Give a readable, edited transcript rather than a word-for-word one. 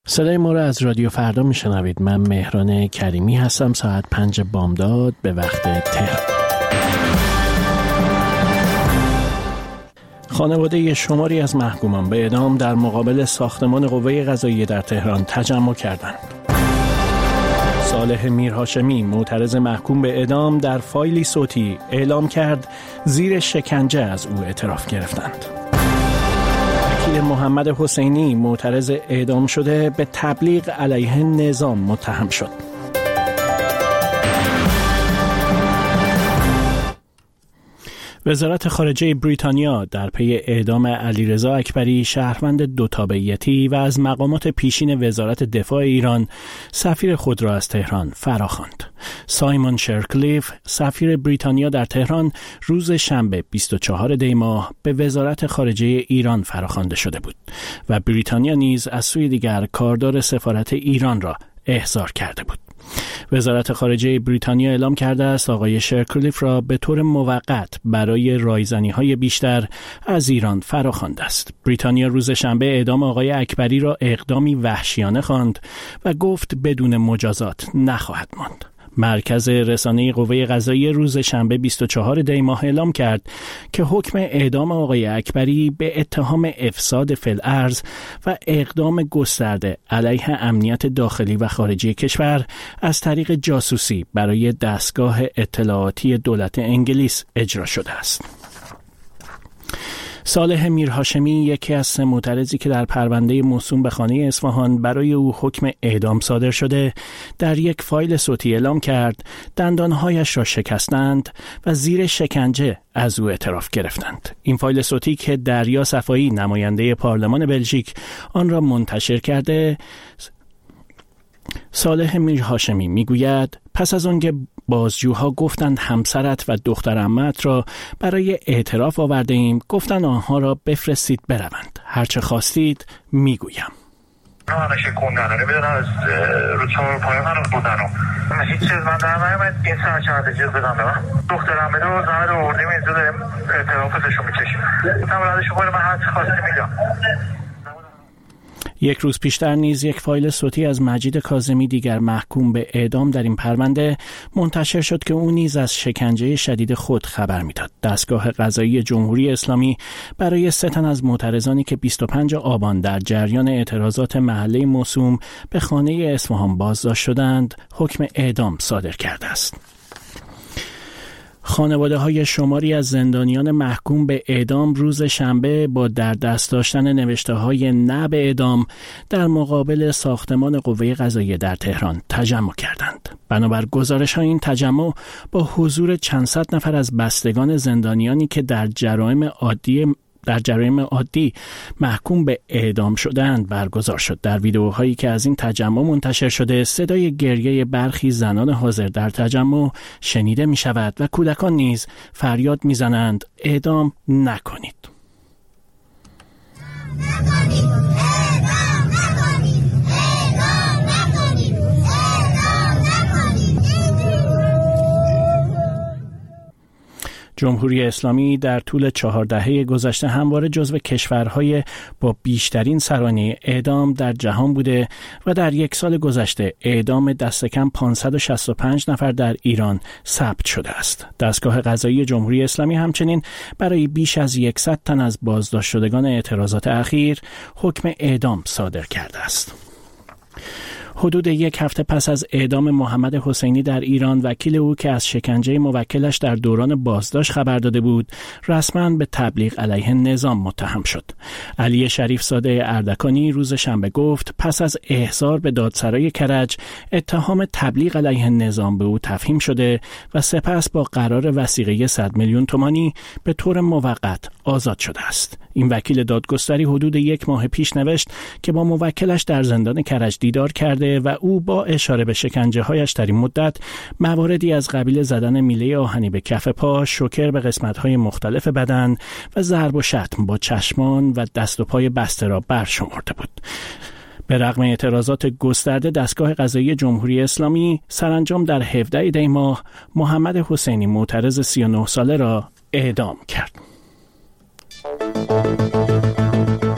صدای ما را از رادیو فردا میشنوید. من مهران کریمی هستم. ساعت 5 بامداد به وقت تهران. خانواده شماری از محکومان به اعدام در مقابل ساختمان قوه قضاییه در تهران تجمع کردند. صالح میرهاشمی معترض محکوم به اعدام در فایلی صوتی اعلام کرد زیر شکنجه از او اعتراف گرفتند. وکیل محمد حسینی معترض اعدام شده به تبلیغ علیه نظام متهم شد. وزارت خارجه بریتانیا در پی اعدام علیرضا اکبری شهروند دو تابعیتی و از مقامات پیشین وزارت دفاع ایران سفیر خود را از تهران فراخواند. سایمون شرکلیف سفیر بریتانیا در تهران روز شنبه 24 دی ماه به وزارت خارجه ایران فراخوانده شده بود و بریتانیا نیز از سوی دیگر کاردار سفارت ایران را احضار کرده بود. وزارت خارجه بریتانیا اعلام کرده است آقای شرکلیف را به طور موقت برای رایزنی‌های بیشتر از ایران فراخوانده است. بریتانیا روز شنبه اعدام آقای اکبری را اقدامی وحشیانه خواند و گفت بدون مجازات نخواهد ماند. مرکز رسانه قوه قضاییه روز شنبه 24 دی ماه اعلام کرد که حکم اعدام آقای اکبری به اتهام افساد فی الارض و اقدام گسترده علیه امنیت داخلی و خارجی کشور از طریق جاسوسی برای دستگاه اطلاعاتی دولت انگلیس اجرا شده است. صالح میرهاشمی یکی از 3 معترضی که در پرونده موسوم به خانه اصفهان برای او حکم اعدام صادر شده در یک فایل صوتی اعلام کرد دندانهایش را شکستند و زیر شکنجه از او اعتراف گرفتند. این فایل صوتی که دریا صفایی نماینده پارلمان بلژیک آن را منتشر کرده، صالح میرهاشمی میگوید پس از آنکه بازجوها گفتند همسرت و دختر عمت را برای اعتراف آورده ایم، گفتند آنها را بفرستید بروند. هرچه خواستید میگویم. همش کن نداره بدون از روزهای پای من بودن و هیچ چیز من در نمیمد این ساعت چند چیز بدم به من دخترم بده و زمه رو اردیم اینجا داریم اعترافاتشو میکشیم نمایدشو باید من هرچی خواستی میگم. یک روز پیشتر نیز یک فایل صوتی از مجید کاظمی دیگر محکوم به اعدام در این پرونده منتشر شد که او نیز از شکنجه شدید خود خبر میداد. دستگاه قضایی جمهوری اسلامی برای 3 تن از معترضانی که 25 آبان در جریان اعتراضات محله موسوم به خانه اصفهان بازداشت شدند حکم اعدام صادر کرده است. خانواده‌های شماری از زندانیان محکوم به اعدام روز شنبه با در دست داشتن نوشته‌های نه به اعدام در مقابل ساختمان قوه قضاییه در تهران تجمع کردند. بنابر گزارش‌های این تجمع با حضور چند صد نفر از بستگان زندانیانی که در جرایم عادی محکوم به اعدام شدند برگزار شد. در ویدئوهایی که از این تجمع منتشر شده صدای گریه برخی زنان حاضر در تجمع شنیده می شود و کودکان نیز فریاد می زنند اعدام نکنید. جمهوری اسلامی در طول 4 دهه گذشته همواره جزو کشورهای با بیشترین سرانه اعدام در جهان بوده و در 1 سال گذشته اعدام دست کم 565 نفر در ایران ثبت شده است. دستگاه قضایی جمهوری اسلامی همچنین برای بیش از 100 تن از بازداشت شدگان اعتراضات اخیر حکم اعدام صادر کرده است. حدود 1 هفته پس از اعدام محمد حسینی در ایران، وکیل او که از شکنجه موکلش در دوران بازداشت خبر داده بود، رسما به تبلیغ علیه نظام متهم شد. علی شریف زاده اردکانی روز شنبه گفت پس از احضار به دادسرای کرج، اتهام تبلیغ علیه نظام به او تفهیم شده و سپس با قرار وثیقه 100 میلیون تومانی به طور موقت آزاد شده است. این وکیل دادگستری حدود 1 ماه پیش نوشت که با موکلش در زندان کرج دیدار کرده و او با اشاره به شکنجه‌هایش در این مدت مواردی از قبیل زدن میله آهنی به کف پا، شوکر به قسمت‌های مختلف بدن و ضرب و شتم با چشمان و دست و پای بسته را برشمرده بود. به رغم اعتراضات گسترده، دستگاه قضایی جمهوری اسلامی سرانجام در 17 دی ماه محمد حسینی معترض 39 ساله را اعدام کرد.